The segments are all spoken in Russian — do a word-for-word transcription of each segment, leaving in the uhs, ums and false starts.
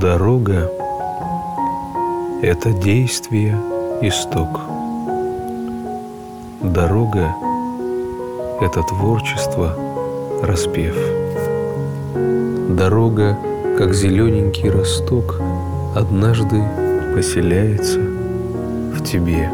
Дорога — это действие, исток. Дорога — это творчество, распев. Дорога, как зелененький росток, однажды поселяется в тебе.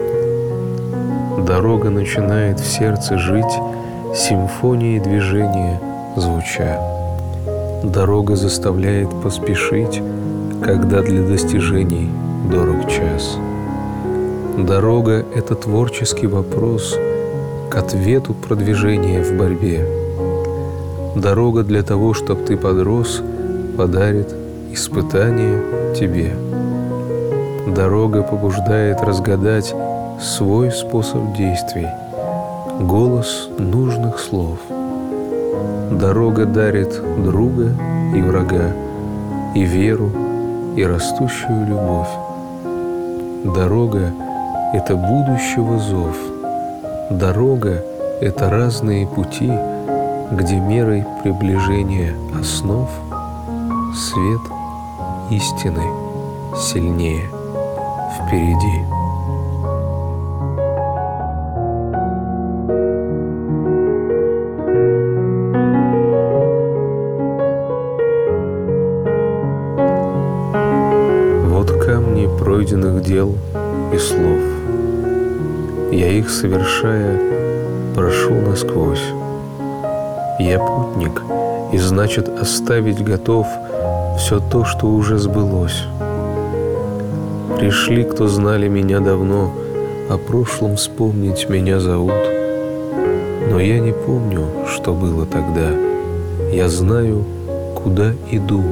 Дорога начинает в сердце жить симфонией движения звуча. Дорога заставляет поспешить, когда для достижений дорог час. Дорога — это творческий вопрос к ответу продвижения в борьбе. Дорога для того, чтоб ты подрос, подарит испытание тебе. Дорога побуждает разгадать свой способ действий, голос нужных слов. Дорога дарит друга и врага, и веру, и растущую любовь. Дорога — это будущего зов. Дорога — это разные пути, где мерой приближения основ свет истины сильнее впереди. Вот камни пройденных дел и слов. Я их, совершая, прошел насквозь. Я путник, и значит оставить готов все то, что уже сбылось. Пришли, кто знали меня давно, о прошлом вспомнить меня зовут. Но я не помню, что было тогда. Я знаю, куда иду.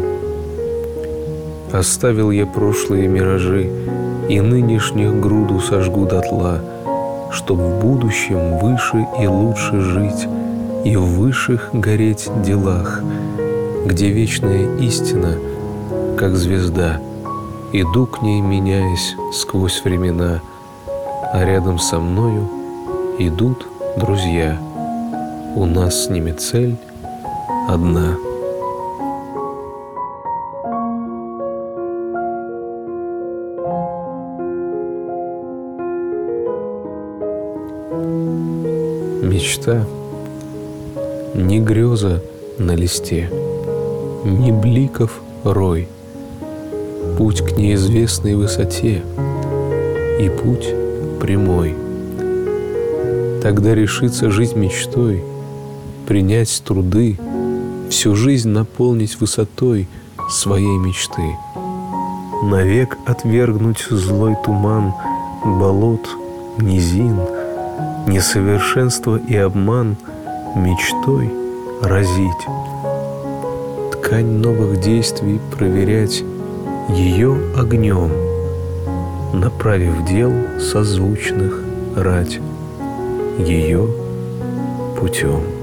Оставил я прошлые миражи, и нынешних груду сожгу дотла, чтоб в будущем выше и лучше жить, и в высших гореть делах, где вечная истина, как звезда, иду к ней, меняясь сквозь времена, а рядом со мною идут друзья. У нас с ними цель одна. Мечта — не греза на листе, не бликов рой, путь к неизвестной высоте, и путь прямой. Тогда решится жить мечтой, принять труды, всю жизнь наполнить высотой своей мечты, навек отвергнуть злой туман болот, низин, несовершенство и обман, мечтой разить, ткань новых действий проверять ее огнем, направив дел созвучных рать ее путем.